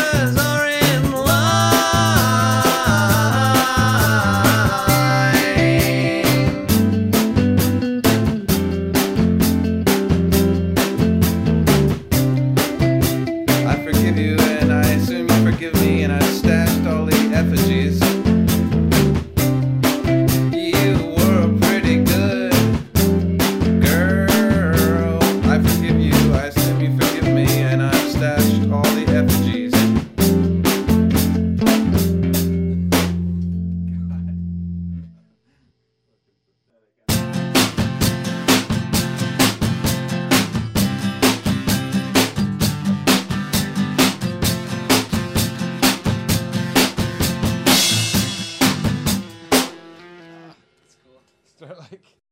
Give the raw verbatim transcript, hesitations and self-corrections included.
stars are in line. I forgive you, and I assume you forgive me, and I've stashed all the effigies. You were a pretty good girl. I forgive you, I assume you forgive me, and I've stashed all the effigies. Start like